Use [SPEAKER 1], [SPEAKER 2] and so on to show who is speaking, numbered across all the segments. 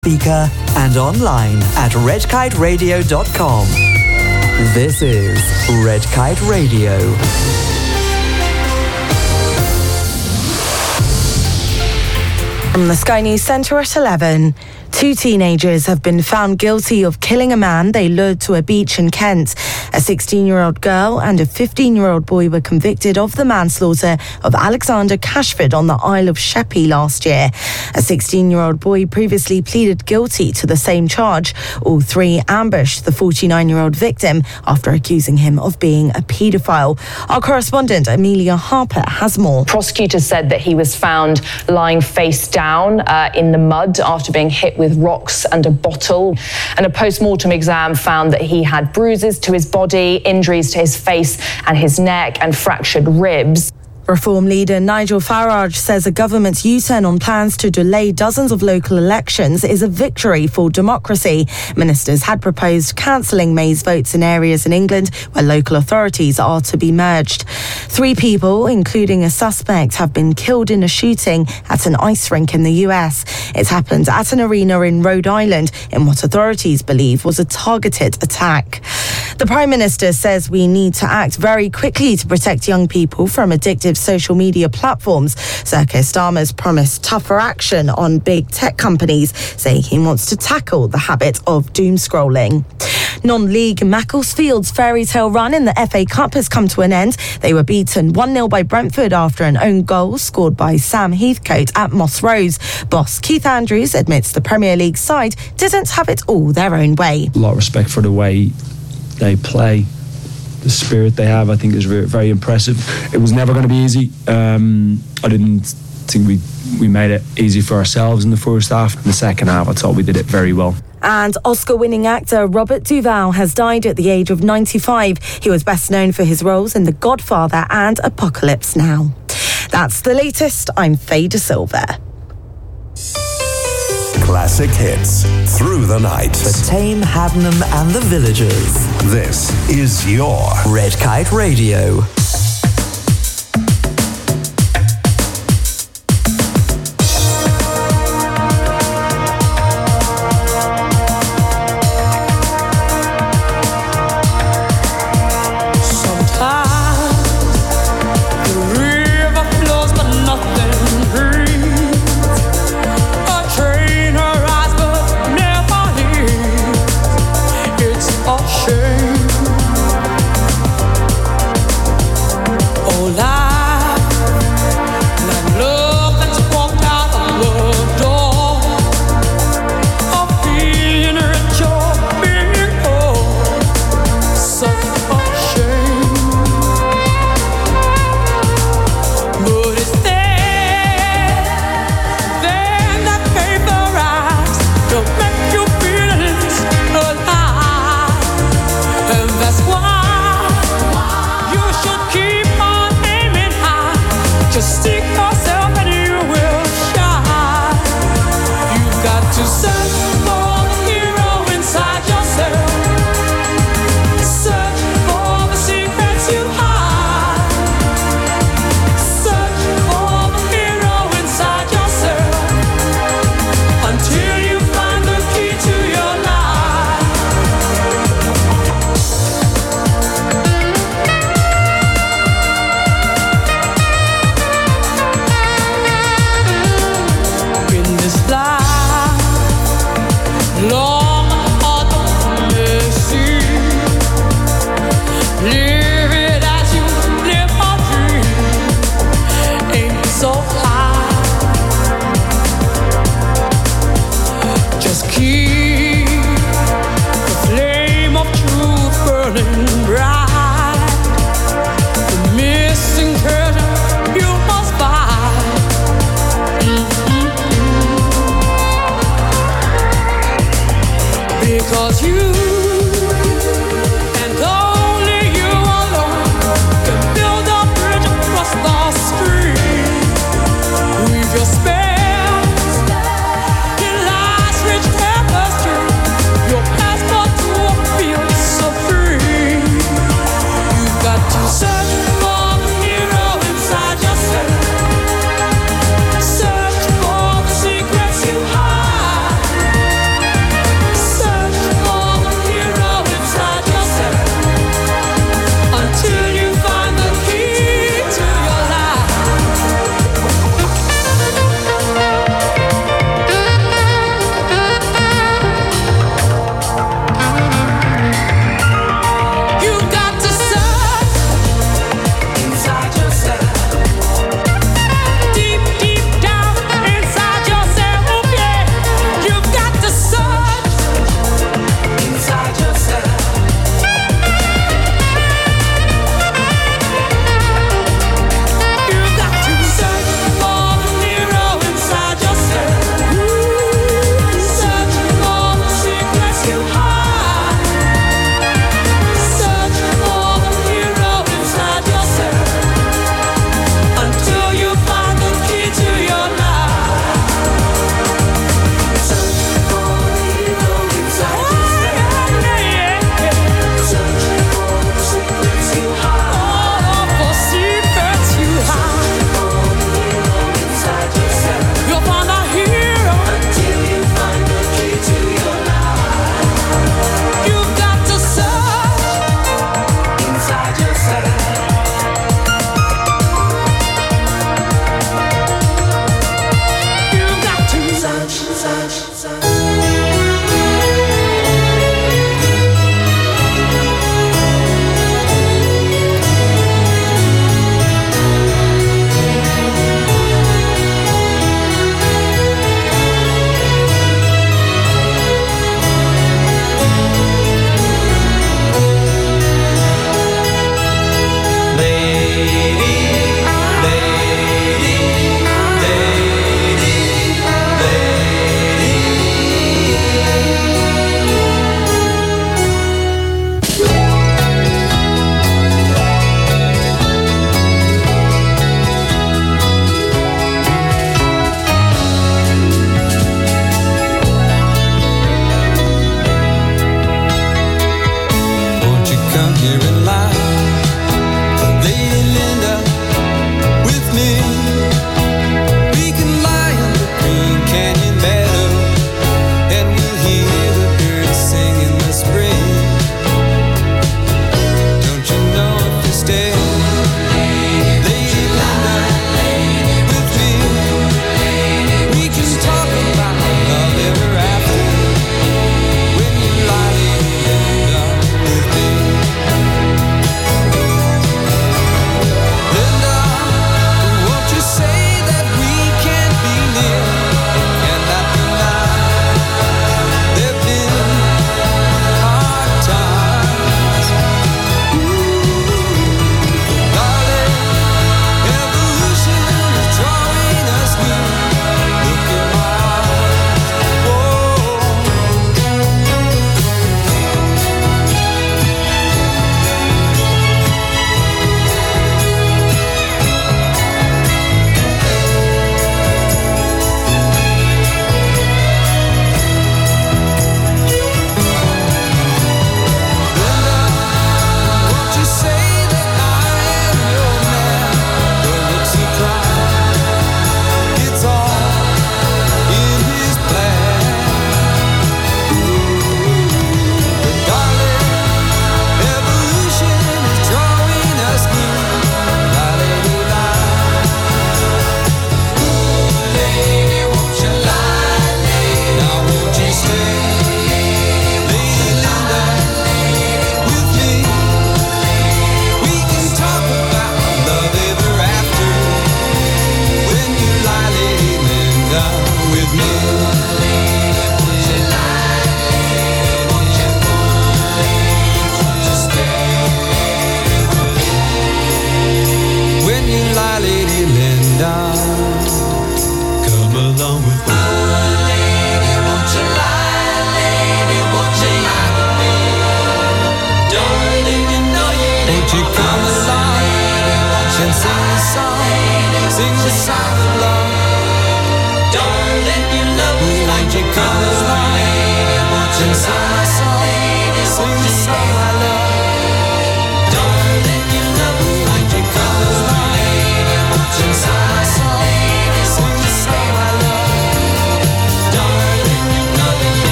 [SPEAKER 1] speaker and online at redkiteradio.com. This is Red Kite Radio.
[SPEAKER 2] From the Sky News Centre at 11. 2 teenagers have been found guilty of killing a man they lured to a beach in Kent. A 16-year-old girl and a 15-year-old boy were convicted of the manslaughter of Alexander Cashford on the Isle of Sheppey last year. A 16-year-old boy previously pleaded guilty to the same charge. All three ambushed the 49-year-old victim after accusing him of being a paedophile. Our correspondent Amelia Harper has more.
[SPEAKER 3] Prosecutors said that he was found lying face down in the mud after being hit with rocks and a bottle. And a post-mortem exam found that he had bruises to his body, injuries to his face and his neck, and fractured ribs.
[SPEAKER 2] Reform leader Nigel Farage says a government's U-turn on plans to delay dozens of local elections is a victory for democracy. Ministers had proposed cancelling May's votes in areas in England where local authorities are to be merged. 3 people, including a suspect, have been killed in a shooting at an ice rink in the US. It happened at an arena in Rhode Island in what authorities believe was a targeted attack. The Prime Minister says we need to act very quickly to protect young people from addictive social media platforms. Sir Keir Starmer's promised tougher action on big tech companies, saying he wants to tackle the habit of doom scrolling. Non-league Macclesfield's fairy tale run in the FA Cup has come to an end. They were beaten 1-0 by Brentford after an own goal scored by Sam Heathcote at Moss Rose. Boss Keith Andrews admits the Premier League side didn't have it all their own way.
[SPEAKER 4] A lot of respect for the way they play. The spirit they have, I think, is very impressive. It was never going to be easy. I didn't think we made it easy for ourselves in the first half. In the second half, I thought we did it very well.
[SPEAKER 2] And Oscar-winning actor Robert Duvall has died at the age of 95. He was best known for his roles in The Godfather and Apocalypse Now. That's the latest. I'm Faye De Silva.
[SPEAKER 5] Classic hits through the night.
[SPEAKER 1] For Tame, Haddenham and the Villagers.
[SPEAKER 5] This is your
[SPEAKER 1] Red Kite Radio.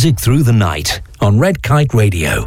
[SPEAKER 6] Music through the night on Red Kite Radio.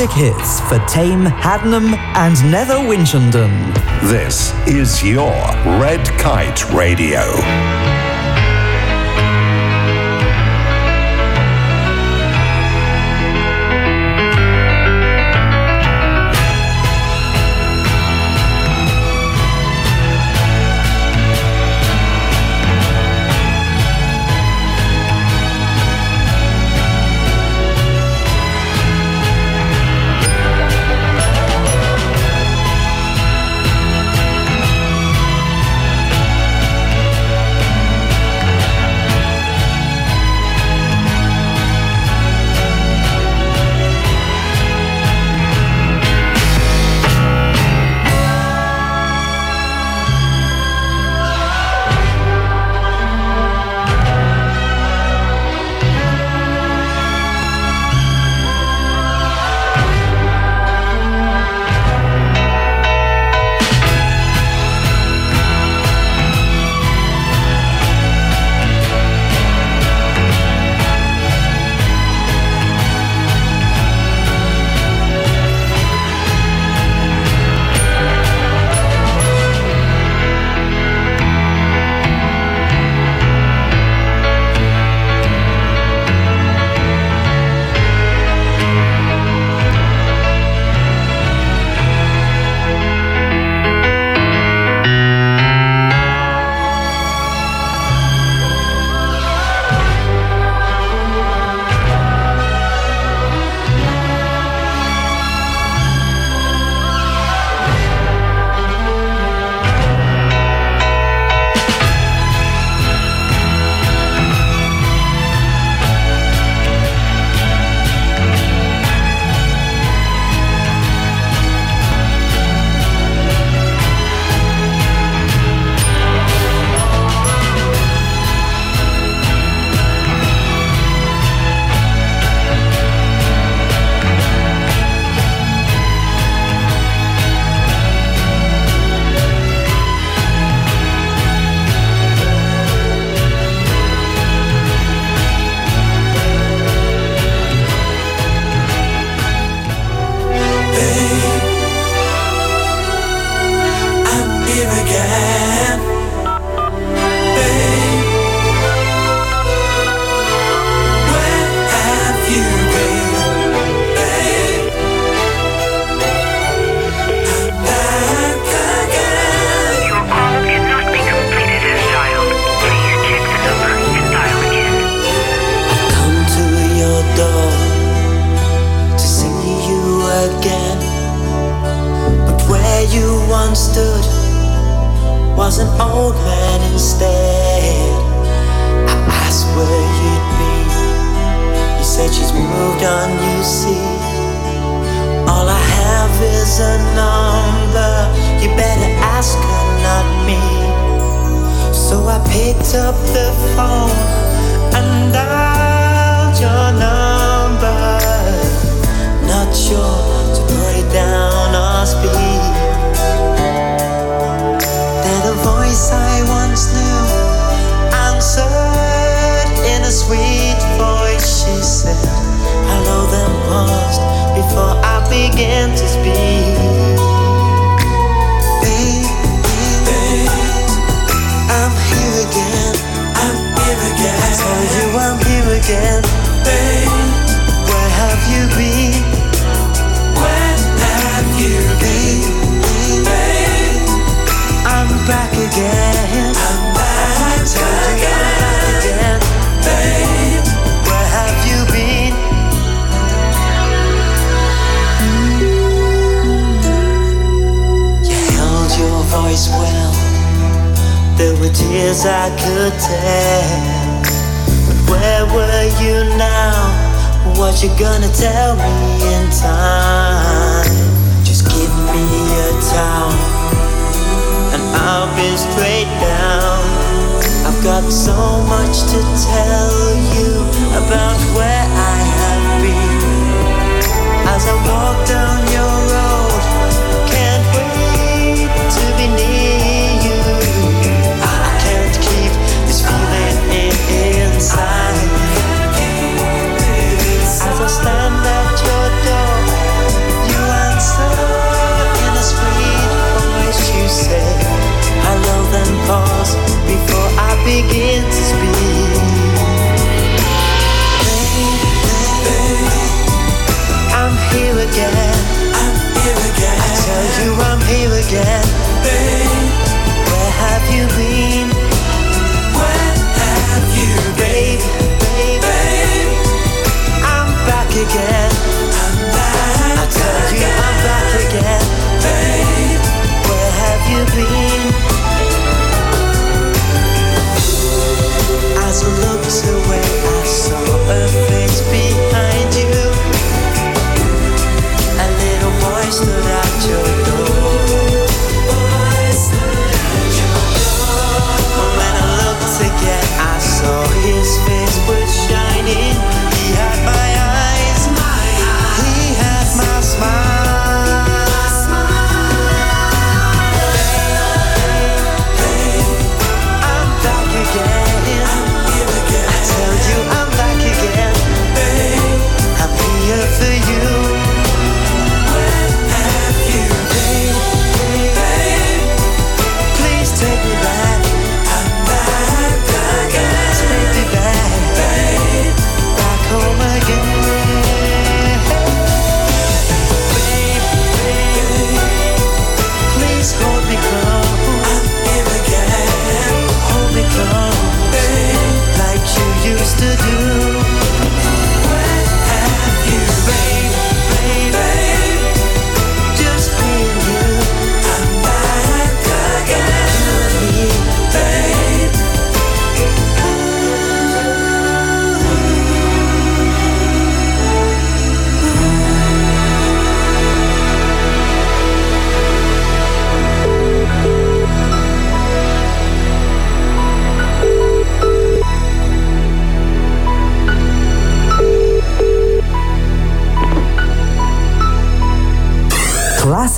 [SPEAKER 1] classic hits for Tame, Haddenham and Nether Winchenden.
[SPEAKER 5] This is your Red Kite Radio.
[SPEAKER 7] Stand at your door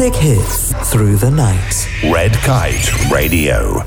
[SPEAKER 1] Classic hits through the night.
[SPEAKER 5] Red Kite Radio.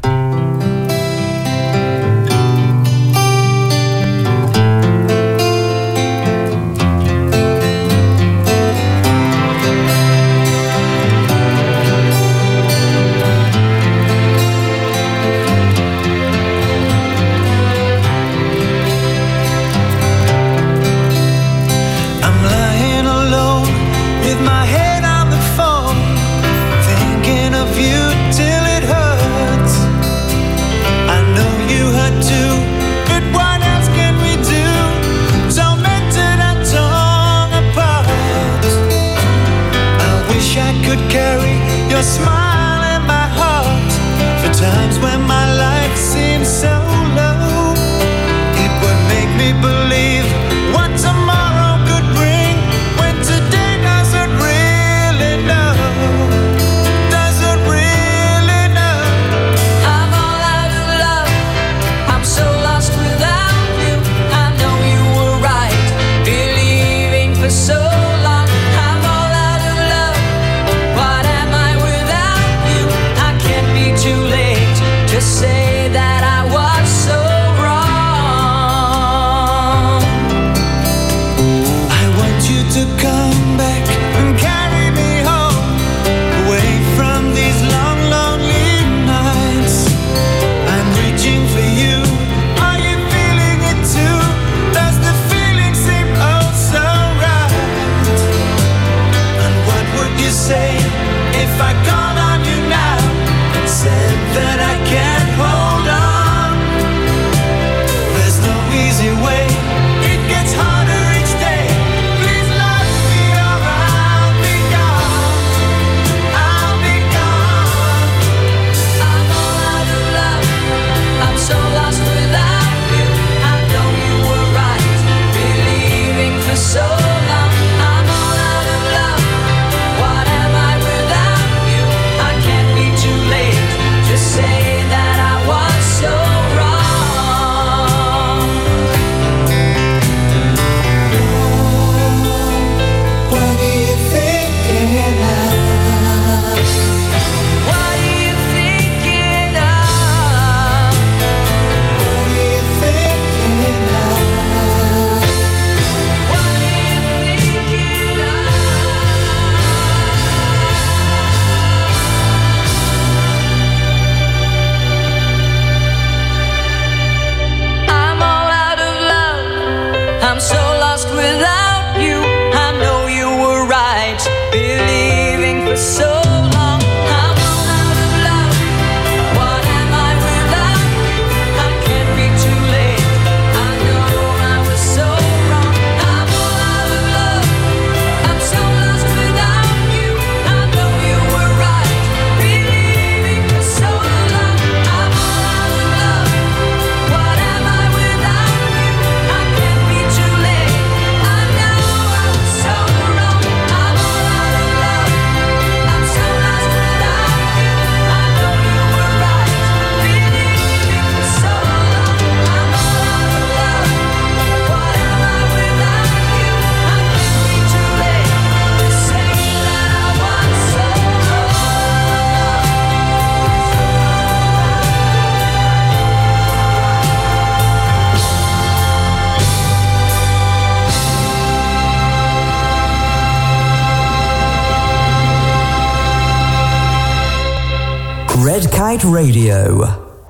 [SPEAKER 1] Red Kite Radio.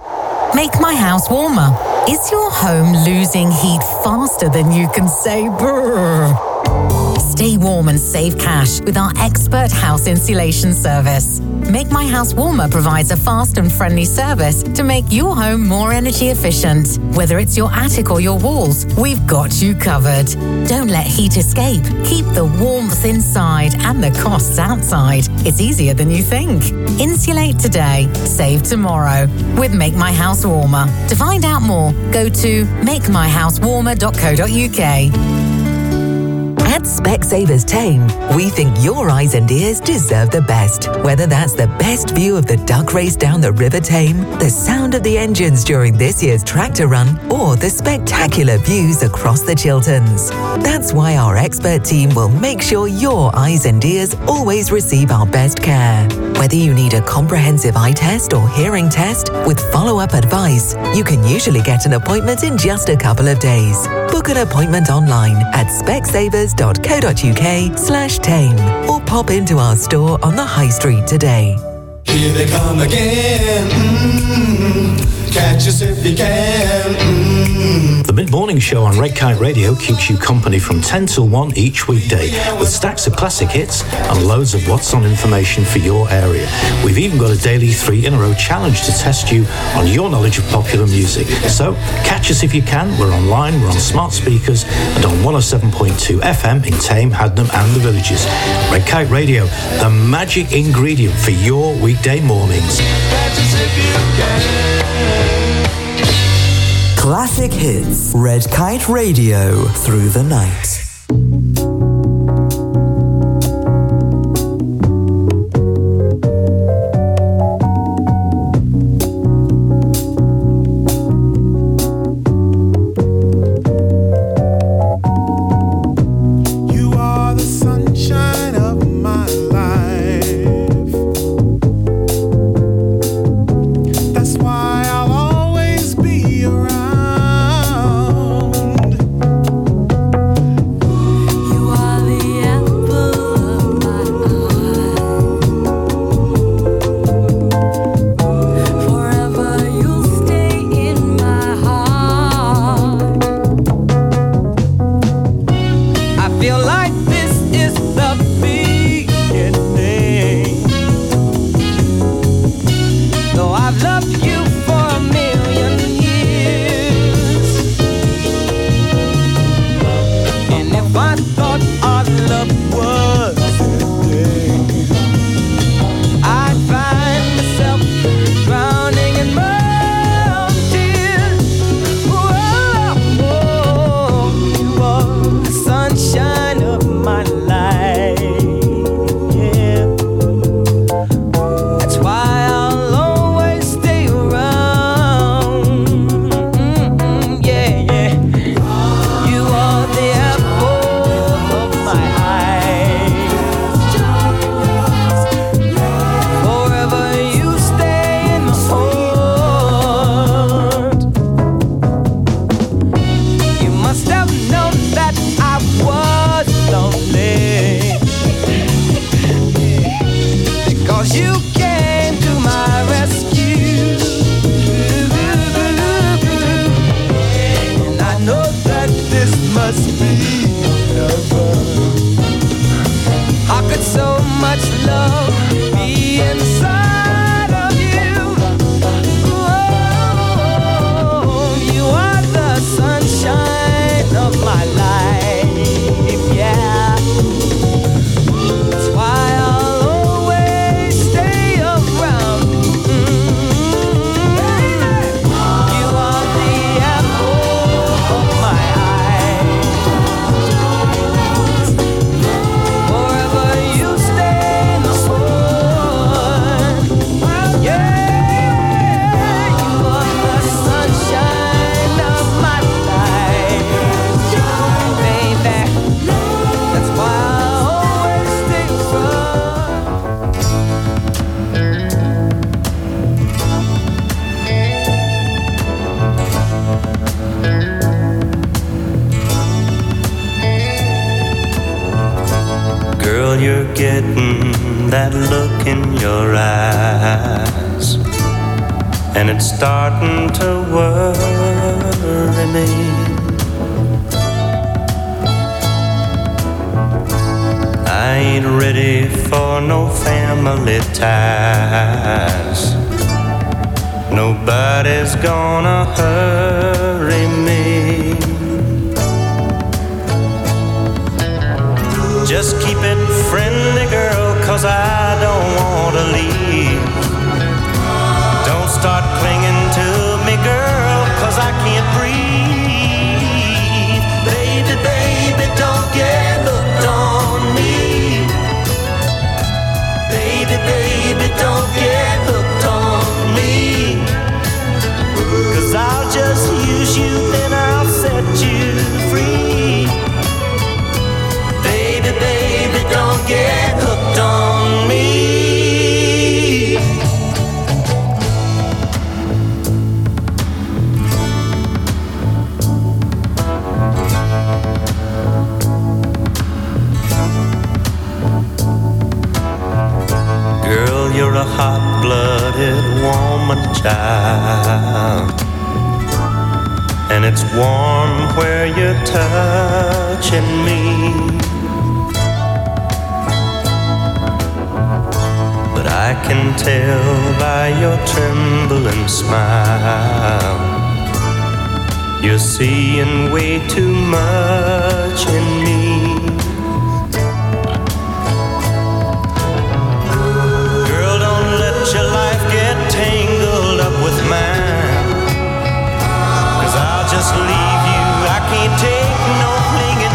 [SPEAKER 7] Make my house warmer. Is your home losing heat faster than you can say brrr? Stay warm and save cash with our expert house insulation service. Make My House Warmer provides a fast and friendly service to make your home more energy efficient. Whether it's your attic or your walls, we've got you covered. Don't let heat escape. Keep the warmth inside and the costs outside. It's easier than you think. Insulate today, save tomorrow with Make My House Warmer. To find out more, go to makemyhousewarmer.co.uk.
[SPEAKER 8] At Specsavers Tame, we think your eyes and ears deserve the best. Whether that's the best view of the duck race down the River Tame, the sound of the engines during this year's tractor run, or the spectacular views across the Chilterns. That's why our expert team will make sure your eyes and ears always receive our best care. Whether you need a comprehensive eye test or hearing test with follow-up advice, you can usually get an appointment in just a couple of days. Book an appointment online at specsavers.co.uk/tame or pop into our store on the High Street today.
[SPEAKER 9] Here they come again. Catch us if you can.
[SPEAKER 6] The Mid-Morning Show on Red Kite Radio keeps you company from 10 till 1 each weekday with stacks of classic hits and loads of what's on information for your area. We've even got a daily 3 in a row challenge to test you on your knowledge of popular music. So catch us if you can. We're online, we're on smart speakers and on 107.2 FM in Tame, Hadnam and the Villages. Red Kite Radio, the magic ingredient for your weekday mornings.
[SPEAKER 9] Catch us if you can.
[SPEAKER 1] Classic hits. Red Kite Radio through the night.
[SPEAKER 10] That look in your eyes, and it's starting to worry me. I ain't ready for no family ties. Nobody's gonna hurry me. Just keep it friendly, girl, 'cause I don't want to leave. Don't start clinging to me, girl, 'cause I can't breathe. Baby, baby, don't get low. hot-blooded woman child. And it's warm where you're touching me. But I can tell by your trembling smile, you're seeing way too much in me. Girl, don't let your life get tangled up with mine, 'cause I'll just leave you. I can't take no clinging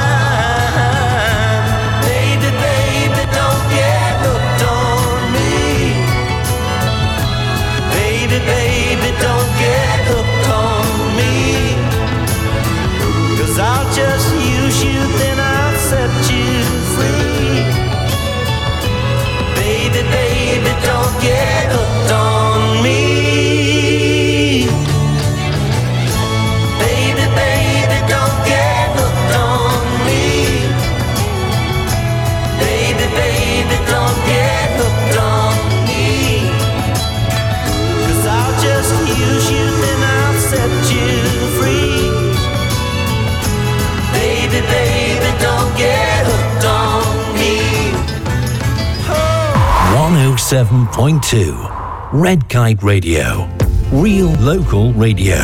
[SPEAKER 10] vine. Baby, baby, don't get hooked on me. Baby, baby, don't get hooked on me. 'Cause I'll just use you, then I'll set you free. Baby, baby, don't get hooked on me. Baby, baby, don't get hooked on me. Baby, baby, don't get hooked on me. 'Cause I'll just use you, then I'll set you free. Baby, baby, don't get hooked on me.
[SPEAKER 6] 107.2 Red Kite Radio. Real local radio.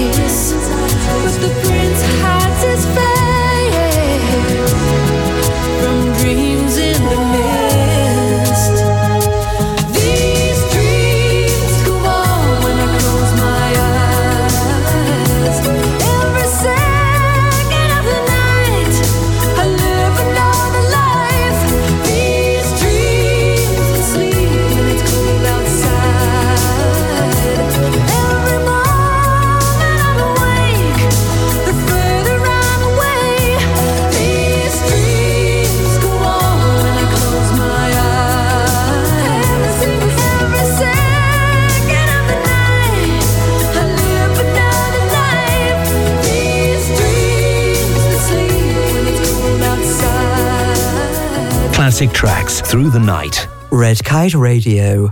[SPEAKER 9] face, but the prince hides his face from dreams in the mist. These dreams go on when I close my eyes. Every second of the night, I live another life. These dreams sleep when it's cold outside. Every moment I'm awake, the further I'm away. These dreams go on when I close my eyes. Every second of the night, I live another life. These dreams sleep when it's cold outside.
[SPEAKER 5] Classic tracks through the night.
[SPEAKER 1] Red Kite Radio.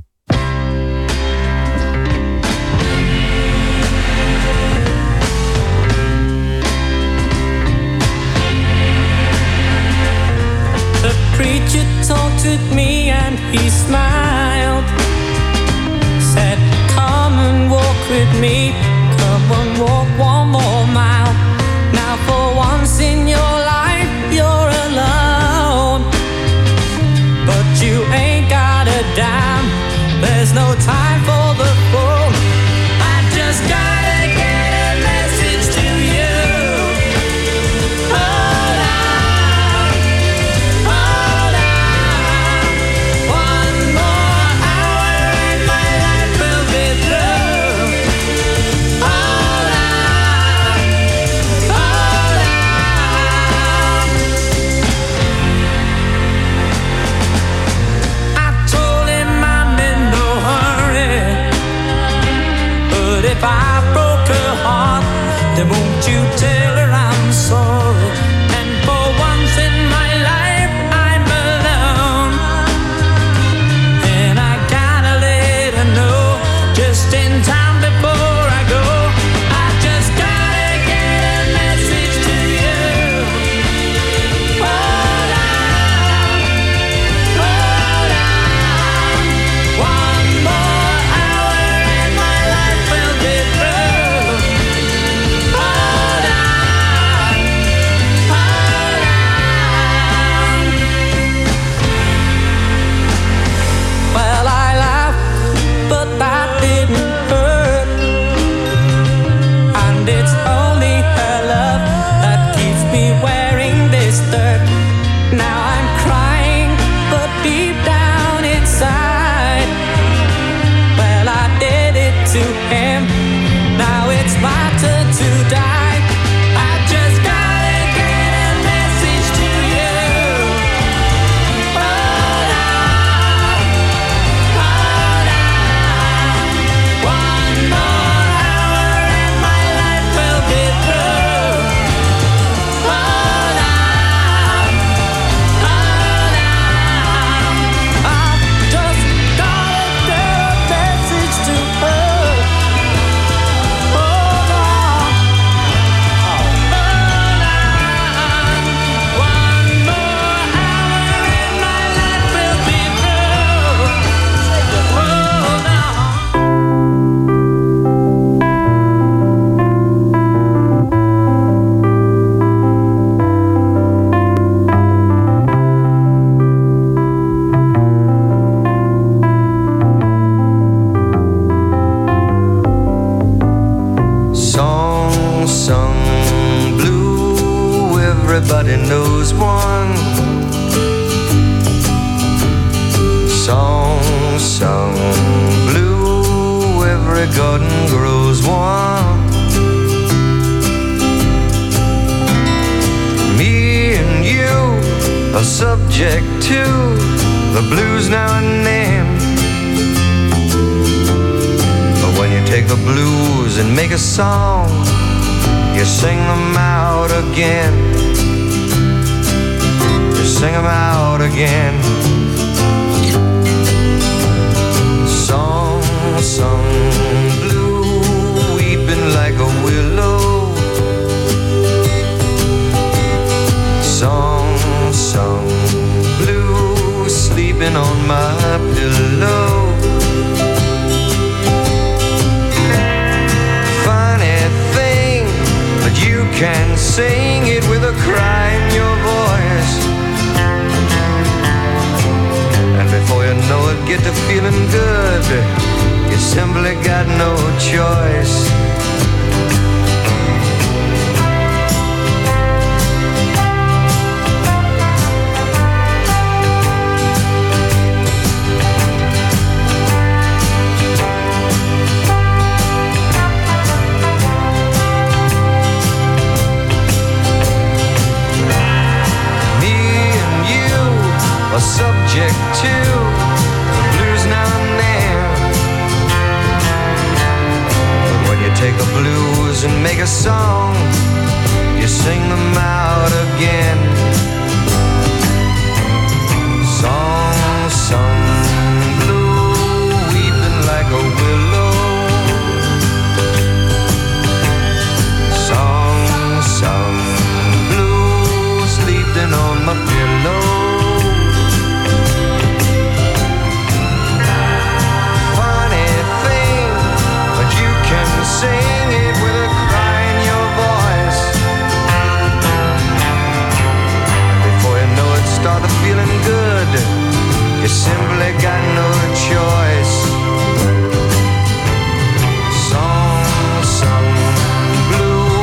[SPEAKER 9] The preacher talked with me and he smiled. Said, come and walk with me. Come and walk one more mile. Now for once in your life you're alone, but you ain't got a dime. There's no time for the phone. I just gotta get a message to you. Hold on, hold on. One more hour and my life will be through. Hold on, hold on. I told him I'm in no hurry, but if I broke her heart, then won't you tell her I'm sorry? And for once in my life I'm alone, and I gotta let her know just in time before I go. I just gotta get a message to you. Hold on, hold on. One more hour and my life will be through. Hold on, hold on. Well, I laughed, but that didn't hurt. And it's only her love that keeps me wearing this dirt. Now I'm crying, but deep down inside, well, I did it to him. Now it's my turn to die. I just gotta get a message to you. Hold on, hold on. One more hour and my life will be through. Hold on, hold on. I've just gotta get a message to her. Hold on, hold on. One more hour and my life will be through. Hold on.
[SPEAKER 10] Song sung blue, everybody knows one. Song sung blue, every garden grows one. Me and you are subject to the blues now and then. But when you take the blues and make a song, you sing them out again. You sing them out again. Song sung blue, weeping like a willow. Song sung blue, sleeping on my pillow. Funny thing make a song, you sing them out again. Song sung blue, weeping like a willow. Song sung blue, sleeping on my pillow. Funny thing, but you can sing it with a cry in your voice. Before you know it, started feeling good. You simply got no choice. Song sung blue.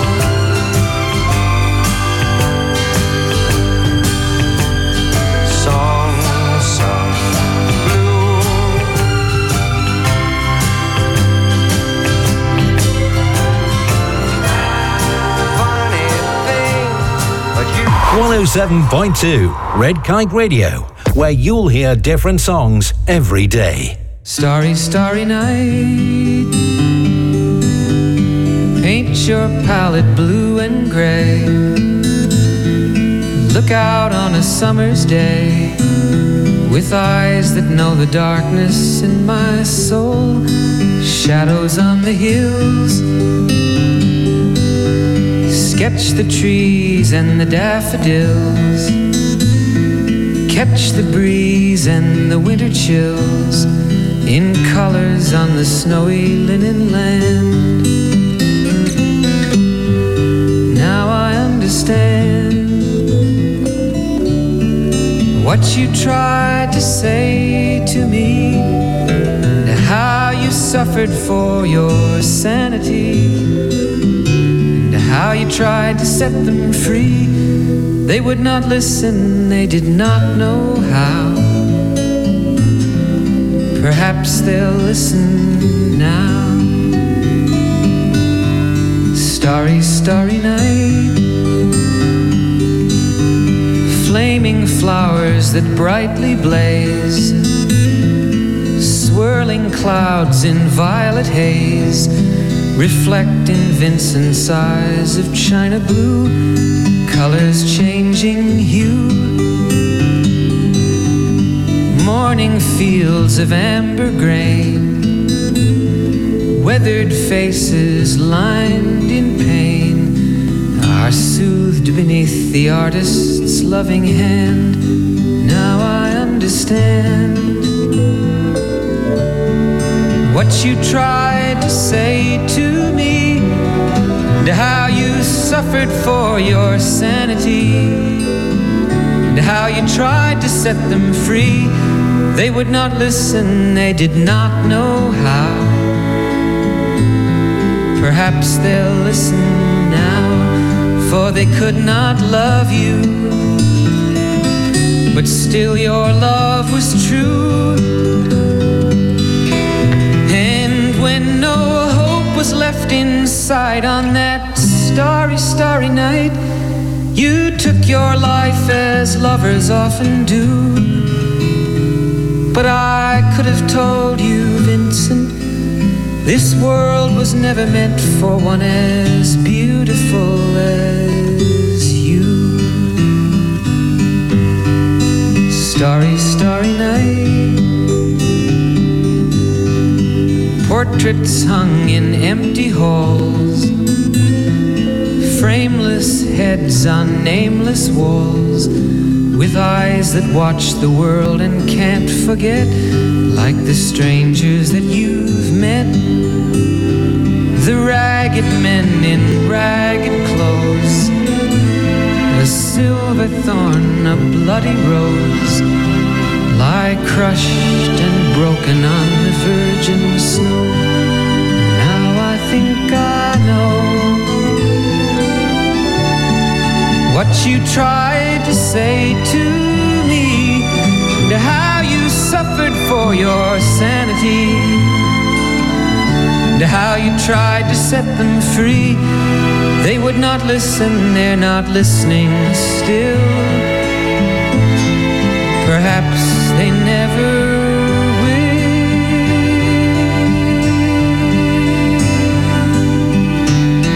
[SPEAKER 10] Song sung blue. Funny thing, but you
[SPEAKER 6] 107.2 Red Kite Radio, where you'll hear different songs every day.
[SPEAKER 9] Starry, starry night. Paint your palette blue and gray. Look out on a summer's day with eyes that know the darkness in my soul. Shadows on the hills. Sketch the trees and the daffodils. Catch the breeze and the winter chills in colors on the snowy linen land. Now I understand what you tried to say to me, and how you suffered for your sanity, and how you tried to set them free. They would not listen, they did not know how. Perhaps they'll listen now. Starry, starry night. Flaming flowers that brightly blaze. Swirling clouds in violet haze. Reflect in Vincent's eyes of china blue. Colors changing hue. Morning fields of amber grain. Weathered faces lined in pain are soothed beneath the artist's loving hand. Now I understand what you tried to say to me, and how you suffered for your sanity, and how you tried to set them free. They would not listen, they did not know how. Perhaps they'll listen now, for they could not love you, but still your love was true. And when no hope was left inside on that starry, starry night, you took your life as lovers often do. But I could have told you, Vincent, this world was never meant for one as beautiful as you. Starry, starry night. Portraits hung in empty halls. Frameless heads on nameless walls. With eyes that watch the world and can't forget, like the strangers that you've met. The ragged men in ragged clothes, a silver thorn, a bloody rose, lie crushed and broken on the virgin snow. Now I think I know what you tried to say to me, and how you suffered for your sanity, and how you tried to set them free. They would not listen, they're not listening still. Perhaps they never will.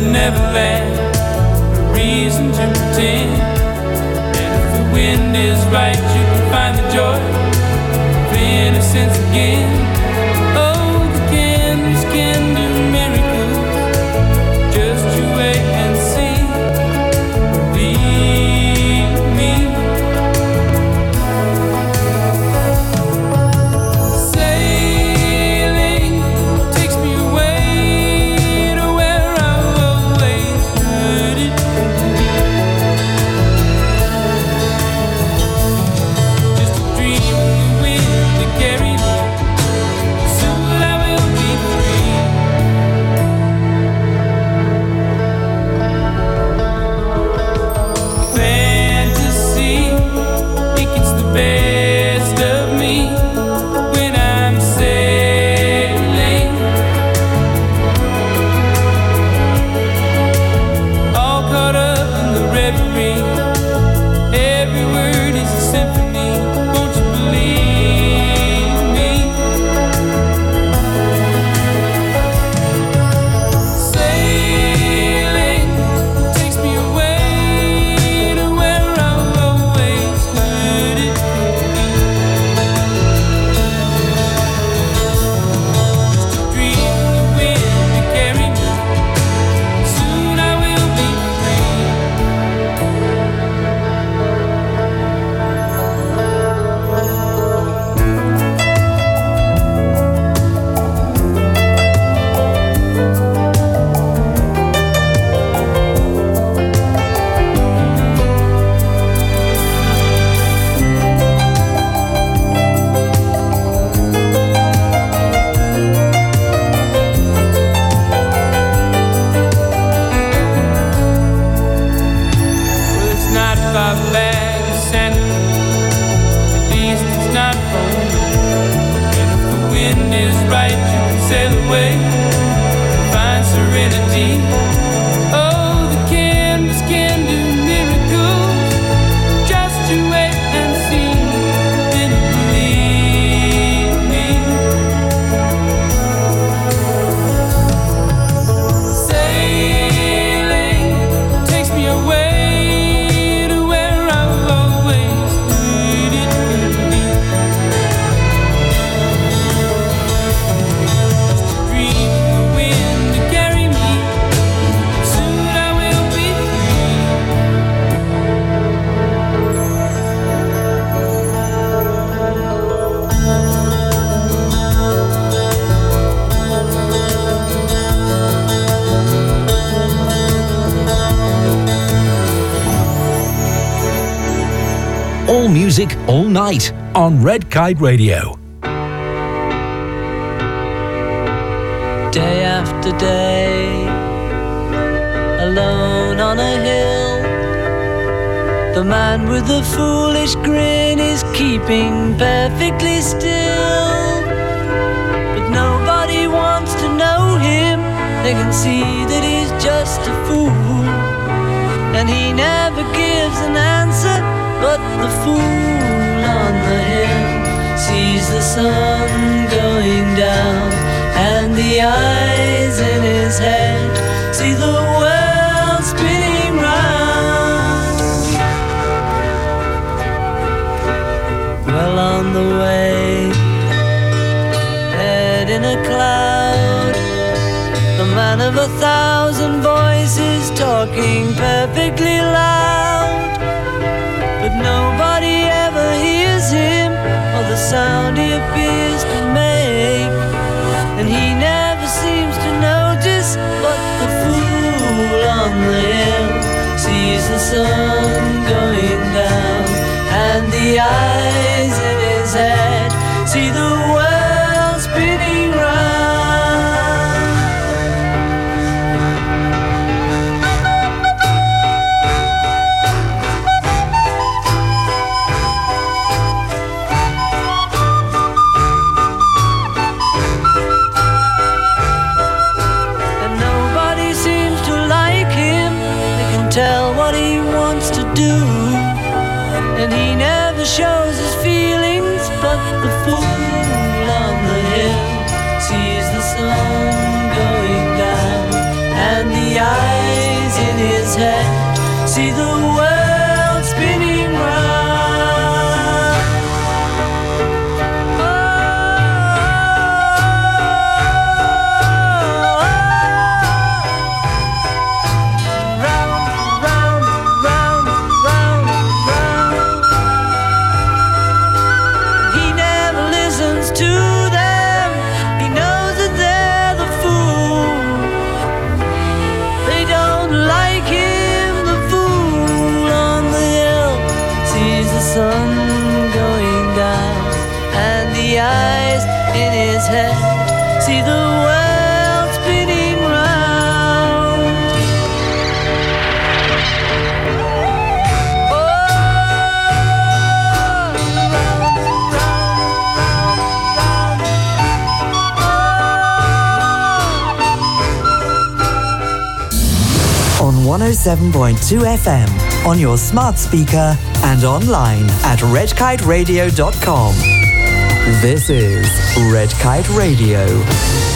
[SPEAKER 9] Neverland, a reason to pretend. And if the wind is right, you can find the joy of innocence again. Oh, the candles can do miracles. Just you wait and see. Believe me. Sailing takes me away to where I've always heard it. Just a dream of the wind to carry me. Soon I will be free. Fantasy, it gets the best of me when I'm sailing. All caught up in the reverie. Every word is a symphony. Won't you believe me? Sailing takes me away to where I've always heard it. Just a dream of the wind to carry me. Soon I will be free. Well, it's not far back to Santa Fe. At least it's not far. And if the wind is right, you can sail away and find serenity. Oh, the canvas can do miracles. Just you wait and see. Then believe me. Sailing takes me away to where I've always heard it could be. Just a dream of the wind to carry me. Soon I will be free.
[SPEAKER 6] All music, all night on Red Kite Radio.
[SPEAKER 9] Day after day, alone on a hill, the man with the foolish grin is keeping perfectly still. But nobody wants to know him. They can see that he's just a fool, and he never gives an answer. But the fool on the hill sees the sun going down, and the eyes in his head see the world spinning round. Well on the way, head in a cloud, the man of 1,000 voices talking perfectly loud. But nobody ever hears him or the sound he appears to make, and he never seems to notice. But the fool on the hill sees the sun going down, and the eyes in his head see the world spinning round. Tell what he wants to do, and he never shows his feelings. But the fool on the hill sees the sun going down, and the eye
[SPEAKER 11] see the world spinning round. See the world spinning round. Oh,
[SPEAKER 1] On 107.2 FM, on your smart speaker and online at redkiteradio.com. This is Red Kite Radio.